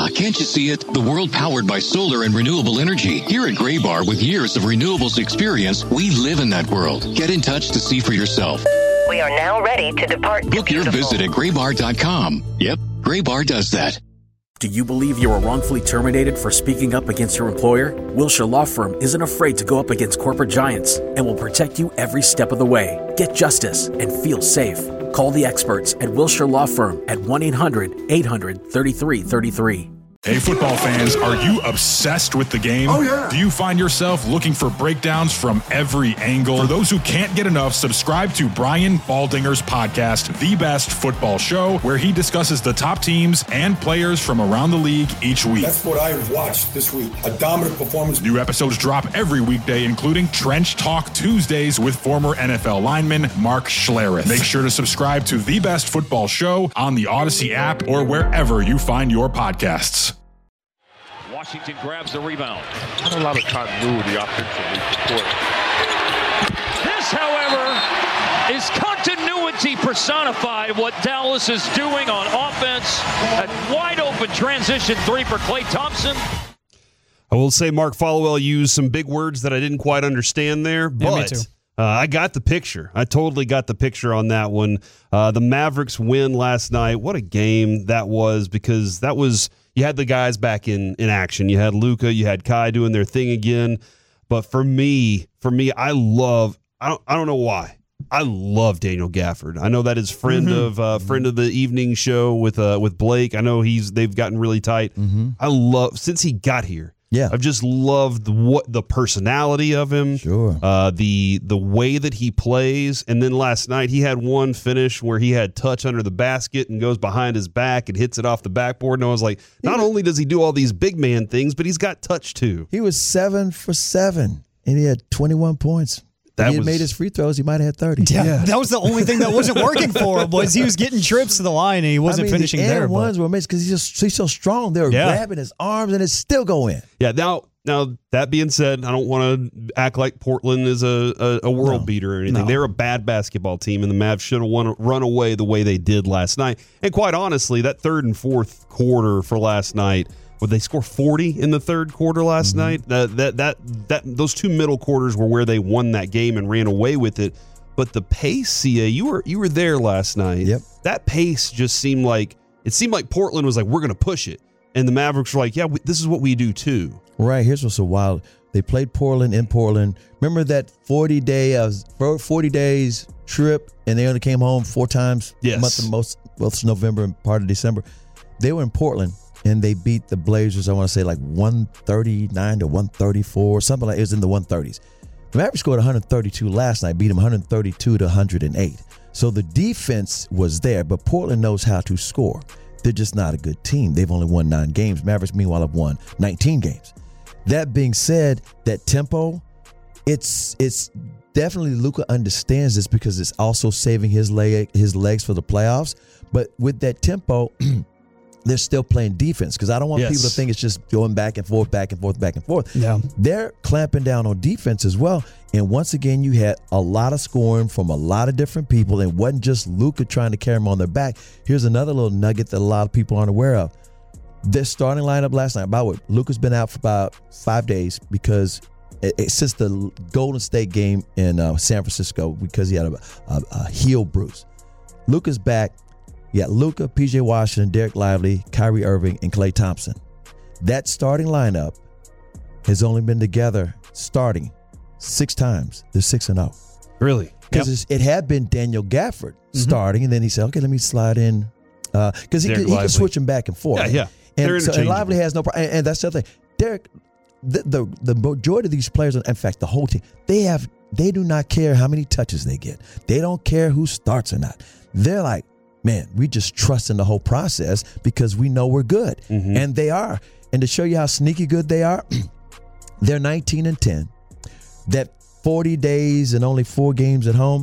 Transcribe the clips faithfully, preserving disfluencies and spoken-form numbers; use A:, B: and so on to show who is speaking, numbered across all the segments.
A: can't you see it? The world powered by solar and renewable energy. Here at Graybar, with years of renewables experience, we live in that world. Get in touch to see for yourself.
B: We are now ready to depart.
A: Book your visit at graybar dot com. Yep, Graybar does that.
C: Do you believe you were wrongfully terminated for speaking up against your employer? Wilshire Law Firm isn't afraid to go up against corporate giants and will protect you every step of the way. Get justice and feel safe. Call the experts at Wilshire Law Firm at one eight hundred eight hundred thirty-three thirty-three.
D: Hey, football fans, are you obsessed with the game?
E: Oh, yeah.
D: Do you find yourself looking for breakdowns from every angle? For those who can't get enough, subscribe to Brian Baldinger's podcast, The Best Football Show, where he discusses the top teams and players from around the league each week.
E: That's what I watched this week. A dominant performance.
D: New episodes drop every weekday, including Trench Talk Tuesdays with former N F L lineman Mark Schlereth. Make sure to subscribe to The Best Football Show on the Odyssey app or wherever you find your podcasts.
F: Washington grabs the rebound.
G: Not a lot of continuity offensively for Portland.
F: This, however, is continuity personified. What Dallas is doing on offense. A wide open transition three for Klay Thompson.
H: I will say Mark Followell used some big words that I didn't quite understand there, but
I: yeah, me too.
H: Uh, I got the picture. I totally got the picture on that one. Uh, the Mavericks win last night. What a game that was, because that was – you had the guys back in, in action. You had Luka, you had Kai doing their thing again. But for me, for me, I love I don't I don't know why. I love Daniel Gafford. I know that is friend mm-hmm. of uh, friend of the evening show with uh, with Blake. I know he's they've gotten really tight. Mm-hmm. I love since he got here.
J: Yeah,
H: I've just loved what the personality of him,
J: sure,
H: uh, the the way that he plays. And then last night he had one finish where he had touch under the basket and goes behind his back and hits it off the backboard. And I was like, not only does he do all these big man things, but he's got touch too.
J: He was seven for seven, and he had twenty-one points. If he had
H: was,
J: made his free throws, he might have had thirty.
I: Yeah, yeah, that was the only thing that wasn't working for him, was he was getting trips to the line and he wasn't
J: I mean,
I: finishing
J: the
I: there.
J: The ones were amazing because he's just he's so strong. They were
I: yeah.
J: grabbing his arms and it still go in.
H: Yeah. Now, now that being said, I don't want to act like Portland is a a, a world no. beater or anything. No. They're a bad basketball team, and the Mavs should have run away the way they did last night. And quite honestly, that third and fourth quarter for last night. Would they score forty in the third quarter last mm-hmm. night? That, that that that those two middle quarters were where they won that game and ran away with it. But the pace, C A, you were you were there last night.
J: Yep.
H: That pace just seemed like it seemed like Portland was like, we're going to push it, and the Mavericks were like, yeah, we, this is what we do too.
J: Right. Here's what's so wild. They played Portland in Portland. Remember that forty day uh, forty days trip, and they only came home four times.
H: Yes.
J: Month of most most November and part of December. They were in Portland. And they beat the Blazers, I want to say, like one thirty-nine to one thirty-four, something like it was in the one thirties. The Mavericks scored one thirty-two last night, beat them one thirty-two to one oh eight. So the defense was there, but Portland knows how to score. They're just not a good team. They've only won nine games. Mavericks, meanwhile, have won nineteen games. That being said, that tempo, it's it's definitely Luka understands this because it's also saving his leg his legs for the playoffs. But with that tempo, they're still playing defense because I don't want yes. people to think it's just going back and forth, back and forth, back and forth.
I: Yeah.
J: They're clamping down on defense as well. And once again, you had a lot of scoring from a lot of different people. And it wasn't just Luka trying to carry them on their back. Here's another little nugget that a lot of people aren't aware of. Their starting lineup last night, by the way, Luka's been out for about five days because it, it, since the Golden State game in uh, San Francisco, because he had a, a, a heel bruise. Luka's back. You got Luka, P J Washington, Derek Lively, Kyrie Irving, and Klay Thompson. That starting lineup has only been together starting six times. They're six and zero.
H: Really?
J: Because yep. it had been Daniel Gafford mm-hmm. starting, and then he said, "Okay, let me slide in," because uh, he, he can switch them back and forth.
H: Yeah, yeah.
J: And,
H: They're
J: so, and Lively has no problem. And, and that's the other thing. Derek, the, the the majority of these players, in fact, the whole team, they have they do not care how many touches they get. They don't care who starts or not. They're like, man, we just trust in the whole process because we know we're good. Mm-hmm. And they are. And to show you how sneaky good they are, they're nineteen and ten. That forty days and only four games at home,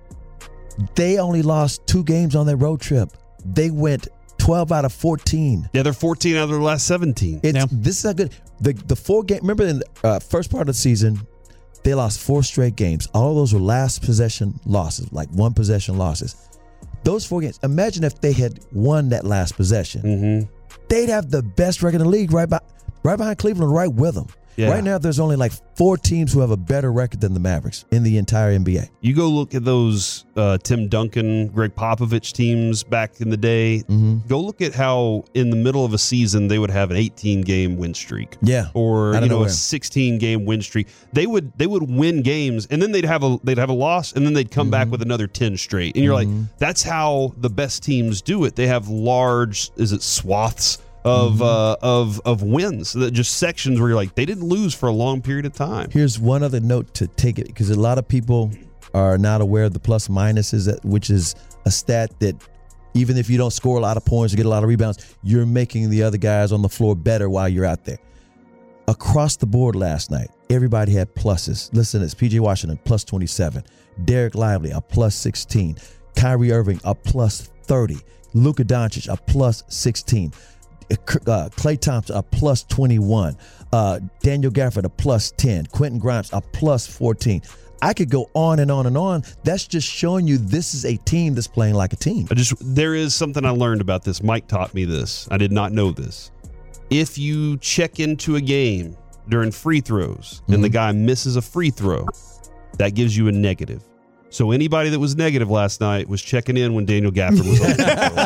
J: they only lost two games on their road trip. They went twelve out of fourteen.
H: Yeah, they're fourteen out of their last seventeen.
J: It's,
I: yeah.
J: This is not good. The, the four game, remember in the uh, first part of the season, they lost four straight games. All of those were last possession losses, like one possession losses. Those four games, imagine if they had won that last possession.
H: Mm-hmm.
J: they'd have the best record in the league right, by, right behind Cleveland, right with them.
H: Yeah.
J: Right now, there's only like four teams who have a better record than the Mavericks in the entire N B A.
H: You go look at those uh, Tim Duncan, Greg Popovich teams back in the day.
J: Mm-hmm.
H: Go look at how in the middle of a season they would have an eighteen-game win streak.
J: Yeah,
H: or you know
J: nowhere.
H: a sixteen-game win streak. They would they would win games, and then they'd have a they'd have a loss, and then they'd come mm-hmm. back with another ten straight. And you're mm-hmm. like, that's how the best teams do it. They have large, is it swaths? Of mm-hmm. uh, of of wins, just sections where you're like, they didn't lose for a long period of time.
J: Here's one other note to take it, because a lot of people are not aware of the plus minuses, which is a stat that even if you don't score a lot of points or get a lot of rebounds, you're making the other guys on the floor better while you're out there. Across the board last night, everybody had pluses. Listen to this: P J Washington plus twenty-seven, Derek Lively a plus sixteen, Kyrie Irving a plus thirty, Luka Doncic a plus sixteen. Uh, Klay Thompson a plus twenty-one, uh, Daniel Gafford a plus ten, Quentin Grimes a plus fourteen. I could go on and on and on. That's just showing you this is a team that's playing like a team.
H: I just there is something I learned about this. Mike taught me this. I did not know this. If you check into a game during free throws and mm-hmm. the guy misses a free throw, that gives you a negative. So anybody that was negative last night was checking in when Daniel Gafford was on.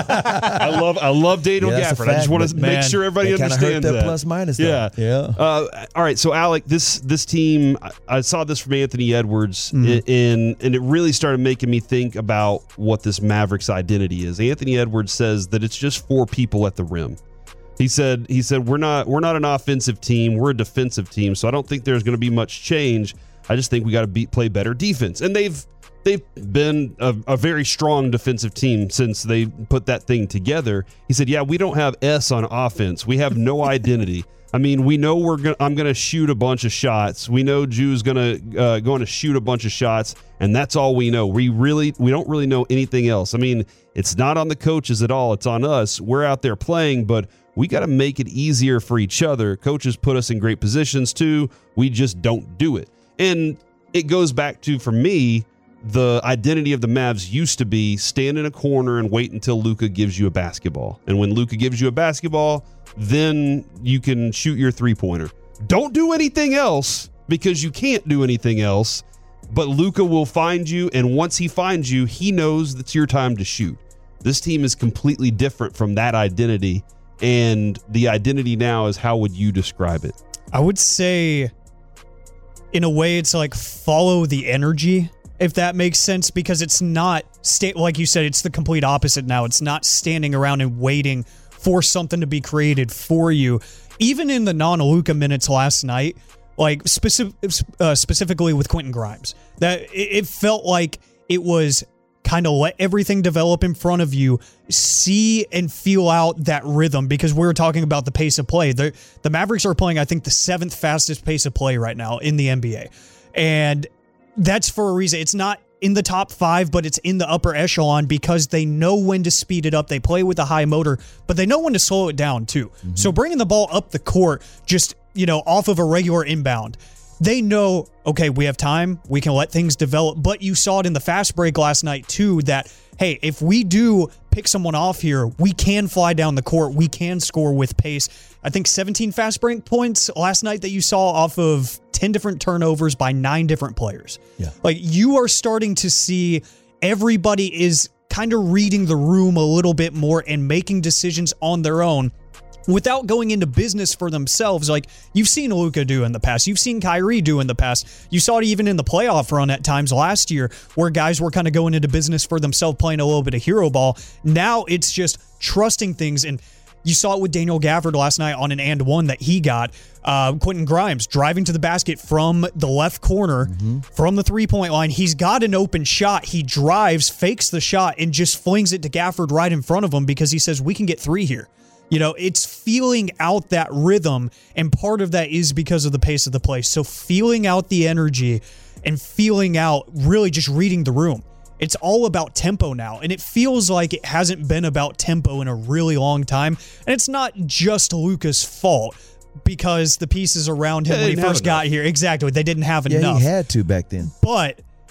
H: I love I love Daniel
J: yeah,
H: Gafford. I just want to
J: man,
H: make sure everybody understands
J: hurt
H: that.
J: Plus minus.
H: Yeah,
J: though. yeah.
H: Uh, all right, so Alec, this this team, I, I saw this from Anthony Edwards, mm. and and it really started making me think about what this Mavericks identity is. Anthony Edwards says that it's just four people at the rim. He said he said we're not we're not an offensive team, we're a defensive team. So I don't think there's going to be much change. I just think we got to be play better defense, and they've. They've been a, a very strong defensive team since they put that thing together. He said, yeah, we don't have S on offense. We have no identity. I mean, we know we're gonna, I'm going to shoot a bunch of shots. We know Drew's going to uh, going to shoot a bunch of shots, and that's all we know. We really we don't really know anything else. I mean, it's not on the coaches at all. It's on us. We're out there playing, but we got to make it easier for each other. Coaches put us in great positions too. We just don't do it. And it goes back to, for me, the identity of the Mavs used to be stand in a corner and wait until Luka gives you a basketball. And when Luka gives you a basketball, then you can shoot your three-pointer. Don't do anything else, because you can't do anything else, but Luka will find you, and once he finds you, he knows it's your time to shoot. This team is completely different from that identity, and the identity now is, how would you describe it?
I: I would say, in a way, it's like follow the energy, if that makes sense, because it's not, sta- like you said, it's the complete opposite now. It's not standing around and waiting for something to be created for you. Even in the non-Luka minutes last night, like specific, uh, specifically with Quentin Grimes, that it, it felt like it was kind of let everything develop in front of you, see and feel out that rhythm, because we were talking about the pace of play. The, the Mavericks are playing, I think, the seventh fastest pace of play right now in the N B A. And that's for a reason. It's not in the top five, but it's in the upper echelon because they know when to speed it up. They play with a high motor, but they know when to slow it down too. Mm-hmm. So bringing the ball up the court, just, you know, off of a regular inbound, they know, okay, we have time. We can let things develop. But you saw it in the fast break last night too, that, hey, if we do pick someone off here, we can fly down the court. We can score with pace. I think seventeen fast break points last night that you saw off of ten different turnovers by nine different players.
J: Yeah.
I: Like, you are starting to see everybody is kind of reading the room a little bit more and making decisions on their own without going into business for themselves, like you've seen Luka do in the past. You've seen Kyrie do in the past. You saw it even in the playoff run at times last year where guys were kind of going into business for themselves, playing a little bit of hero ball. Now it's just trusting things, and you saw it with Daniel Gafford last night on an and one that he got. Uh, Quentin Grimes driving to the basket from the left corner, mm-hmm. from the three-point line. He's got an open shot. He drives, fakes the shot, and just flings it to Gafford right in front of him because he says, we can get three here. You know, it's feeling out that rhythm, and part of that is because of the pace of the play. So feeling out the energy and feeling out really just reading the room. It's all about tempo now, and it feels like it hasn't been about tempo in a really long time. And it's not just Luka's fault because the pieces around him when he first got here, exactly, they didn't have
J: yeah,
I: enough.
J: Yeah, he had to back then.
I: But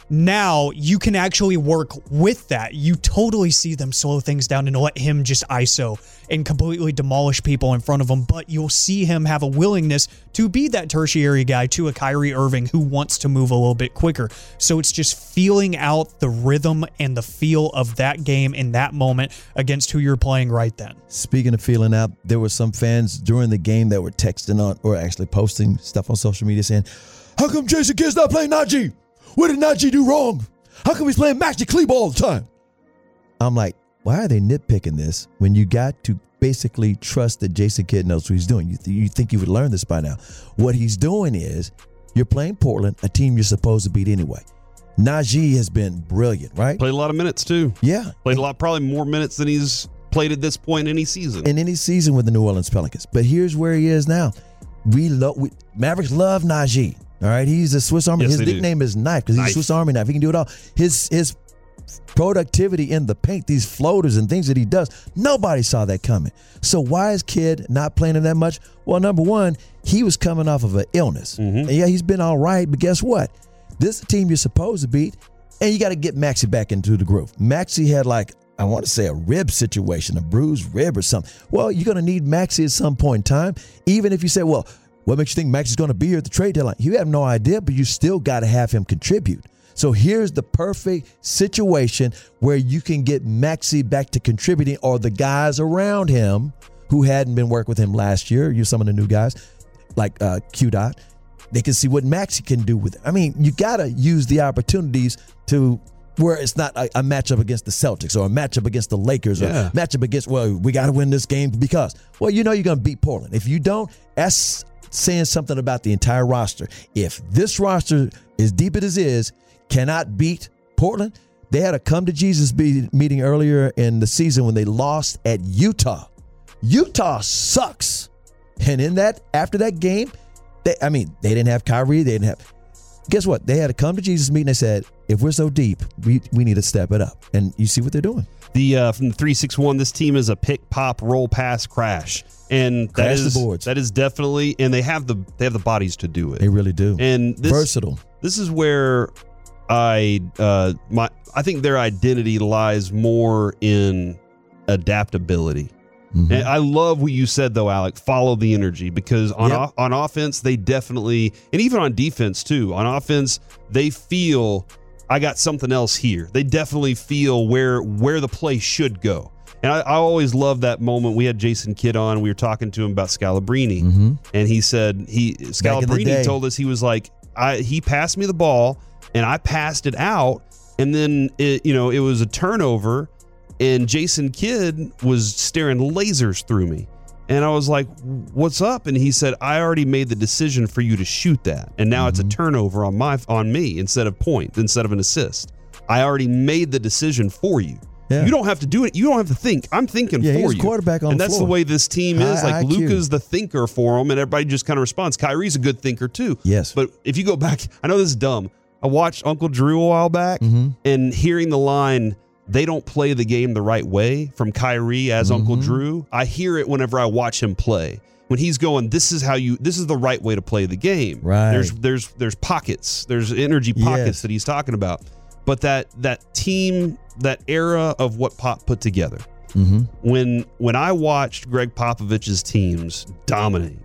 I: Now you can actually work with that. You totally see them slow things down and let him just I S O and completely demolish people in front of him, but you'll see him have a willingness to be that tertiary guy to a Kyrie Irving who wants to move a little bit quicker. So it's just feeling out the rhythm and the feel of that game in that moment against who you're playing right then.
J: Speaking of feeling out, there were some fans during the game that were texting on or actually posting stuff on social media saying, how come Jason Kidd's not playing Najee? What did Najee do wrong? How come he's playing Maxi Kleber all the time? I'm like, why are they nitpicking this when you got to basically trust that Jason Kidd knows what he's doing? You, th- you think you would learn this by now. What he's doing is you're playing Portland, a team you're supposed to beat anyway. Najee has been brilliant, right?
H: Played a lot of minutes, too.
J: Yeah.
H: Played a lot, probably more minutes than he's played at this point in any season.
J: In any season with the New Orleans Pelicans. But here's where he is now. We love we, Mavericks love Najee. All right, he's a Swiss Army.
H: Yes,
J: his nickname
H: do.
J: is Knife because he's
H: Knife.
J: a Swiss Army knife. He can do it all. His his productivity in the paint, these floaters and things that he does, nobody saw that coming. So why is Kidd not playing him that much? Well, number one, he was coming off of an illness.
H: Mm-hmm.
J: And yeah, he's been all right, but guess what? This is a team you're supposed to beat, and you got to get Maxey back into the groove. Maxey had like, I want to say a rib situation, a bruised rib or something. Well, you're going to need Maxey at some point in time, even if you say, well, what makes you think Maxey's going to be here at the trade deadline? You have no idea, but you still got to have him contribute. So here's the perfect situation where you can get Maxey back to contributing, or the guys around him who hadn't been working with him last year. You're some of the new guys like uh, Q Dot. They can see what Maxey can do with it. I mean, you got to use the opportunities to where it's not a, a matchup against the Celtics or a matchup against the Lakers or
H: Yeah.
J: a matchup against, well, we got to win this game because, well, you know you're going to beat Portland. If you don't, that's saying something about the entire roster. If this roster, as deep as it is, cannot beat Portland, they had a come to Jesus be- meeting earlier in the season when they lost at Utah. Utah sucks. And in that, after that game, they, I mean, they didn't have Kyrie. They didn't have, guess what? They had a come to Jesus meeting. They said, if we're so deep, we, we need to step it up. And you see what they're doing.
H: The uh, from the three six one, this team is a pick, pop, roll, pass, crash. And that
J: Crash the
H: is
J: boards.
H: that is definitely, and they have the they have the bodies to do it.
J: They really do.
H: And this,
J: versatile.
H: This is where I uh my I think their identity lies more in adaptability.
J: Mm-hmm.
H: And I love what you said though, Alec. Follow the energy, because on
J: Yep.
H: o- on offense they definitely, and even on defense too. On offense they feel I got something else here. They definitely feel where where the play should go. And I, I always love that moment. We had Jason Kidd on. We were talking to him about Scalabrine,
J: Mm-hmm.
H: and he said he
J: Back in the
H: Scalabrine
J: day.
H: told us he was like, I he passed me the ball and I passed it out, and then it, you know it was a turnover, and Jason Kidd was staring lasers through me, and I was like, "What's up?" And he said, "I already made the decision for you to shoot that, and now
J: Mm-hmm.
H: it's a turnover on my on me instead of point, instead of an assist. I already made the decision for you."
J: Yeah.
H: You don't have to do it. You don't have to think. I'm thinking
J: Yeah,
H: for
J: he's
H: you.
J: quarterback on
H: and
J: the
H: that's
J: floor.
H: the way this team is.
J: High
H: Like
J: I Q.
H: Luka's the thinker for them, and everybody just kind of responds. Kyrie's a good thinker too.
J: Yes.
H: But if you go back, I know this is dumb. I watched Uncle Drew a while back,
J: Mm-hmm.
H: and hearing the line, "They don't play the game the right way" from Kyrie as
J: Mm-hmm.
H: Uncle Drew, I hear it whenever I watch him play. When he's going, this is how you, this is the right way to play the game.
J: Right.
H: There's there's there's pockets. There's energy pockets
J: Yes.
H: that he's talking about. But that that team, that era of what Pop put together.
J: Mm-hmm.
H: When when I watched Greg Popovich's teams dominate,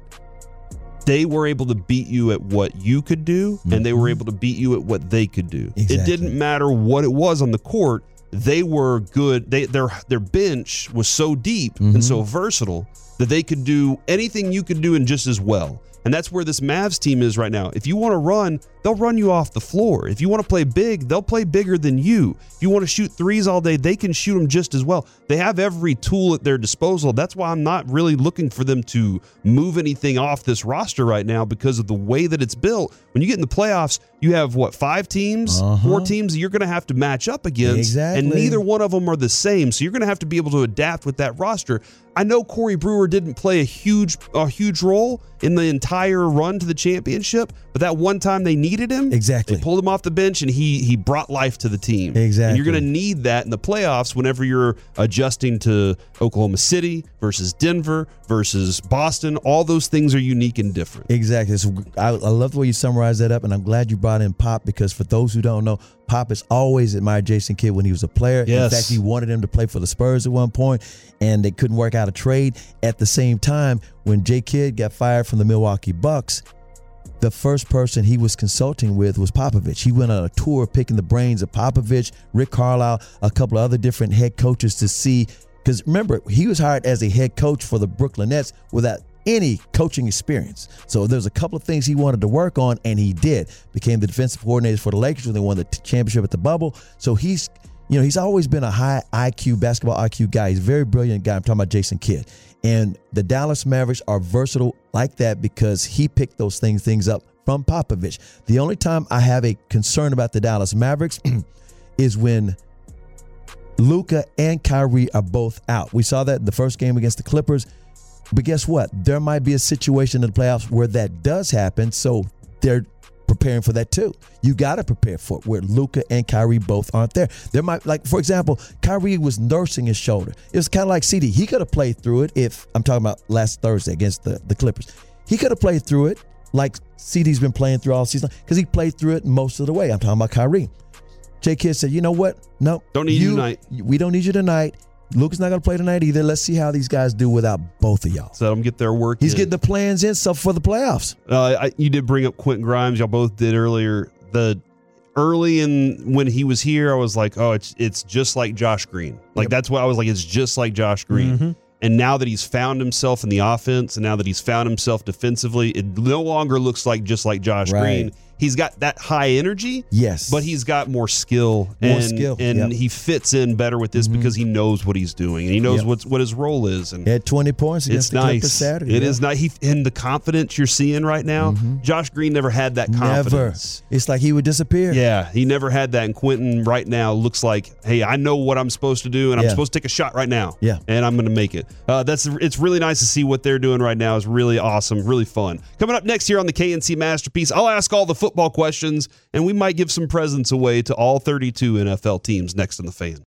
H: they were able to beat you at what you could do, and they were able to beat you at what they could do. It
J: Exactly.
H: didn't matter what it was on the court. They were good. They their their bench was so deep and so versatile that they could do anything you could do and just as well. And that's where this Mavs team is right now. If you want to run, they'll run you off the floor. If you want to play big, they'll play bigger than you. If you want to shoot threes all day, they can shoot them just as well. They have every tool at their disposal. That's why I'm not really looking for them to move anything off this roster right now, because of the way that it's built. When you get in the playoffs, you have, what, five teams,
J: Uh-huh.
H: four teams that you're going to have to match up against.
J: Exactly.
H: And neither one of them are the same. So you're going to have to be able to adapt with that roster. I know Corey Brewer didn't play a huge a huge role in the entire run to the championship, but that one time they needed him,
J: Exactly.
H: they pulled him off the bench, and he he brought life to the team.
J: Exactly.
H: And you're going to need that in the playoffs whenever you're adjusting to Oklahoma City versus Denver versus Boston. All those things are unique and different.
J: Exactly. So I, I love the way you summarized that up, and I'm glad you brought in Pop, because for those who don't know, Pop has always admired Jason Kidd when he was a player.
H: Yes.
J: In fact, he wanted him to play for the Spurs at one point, and they couldn't work out a trade. At the same time, when Jay Kidd got fired from the Milwaukee Bucks, the first person he was consulting with was Popovich. He went on a tour picking the brains of Popovich, Rick Carlisle, a couple of other different head coaches to see. Because remember, he was hired as a head coach for the Brooklyn Nets without any coaching experience. So there's a couple of things he wanted to work on, and he did. Became the defensive coordinator for the Lakers when they won the t- championship at the bubble. So he's, you know, he's always been a high I Q, basketball I Q guy. He's a very brilliant guy. I'm talking about Jason Kidd. And the Dallas Mavericks are versatile like that because he picked those things, things up from Popovich. The only time I have a concern about the Dallas Mavericks is when Luka and Kyrie are both out. We saw that in the first game against the Clippers. But guess what? There might be a situation in the playoffs where that does happen, so they're preparing for that too. You got to prepare for it, where Luka and Kyrie both aren't there. There might, like, for example, Kyrie was nursing his shoulder. It was kind of like C D. He could have played through it if, I'm talking about last Thursday against the, the Clippers. He could have played through it like C D's been playing through all season because he played through it most of the way. I'm talking about Kyrie. Jay Kidd said, you know what? No.
H: Don't need you tonight.
J: We don't need you tonight. Luka's not going to play tonight either. Let's see how these guys do without both of y'all.
H: So let them get their work
J: He's
H: in.
J: getting the plans in stuff for the playoffs.
H: Uh, I, you did bring up Quentin Grimes. Y'all both did earlier. The early in when he was here, I was like, oh, it's it's just like Josh Green. Like
J: Yep.
H: that's what I was like. It's just like Josh Green.
I: Mhm.
H: And now that he's found himself in the offense, and now that he's found himself defensively, it no longer looks like just like Josh
J: Right.
H: Green. He's got that high energy,
J: Yes.
H: but he's got more skill,
J: More
H: and
J: skill,
H: and
J: yep.
H: he fits in better with this because he knows what he's doing and he knows
J: Yep.
H: what's what his role is. And
J: He had twenty points against
H: it's
J: the Clippers
H: nice.
J: Saturday.
H: It
J: yeah.
H: is nice. He, and the confidence you're seeing right now, Josh Green never had that
J: Never.
H: confidence.
J: It's like he would disappear.
H: Yeah, he never had that. And Quentin right now looks like, hey, I know what I'm supposed to do, and I'm
J: Yeah.
H: supposed to take a shot right now.
J: Yeah.
H: and I'm going to make it. Uh, that's it's really nice to see what they're doing right now. It's really awesome, really fun. Coming up next here on the K N C Masterpiece, I'll ask all the football questions, and we might give some presents away to all thirty-two N F L teams next in the Fan.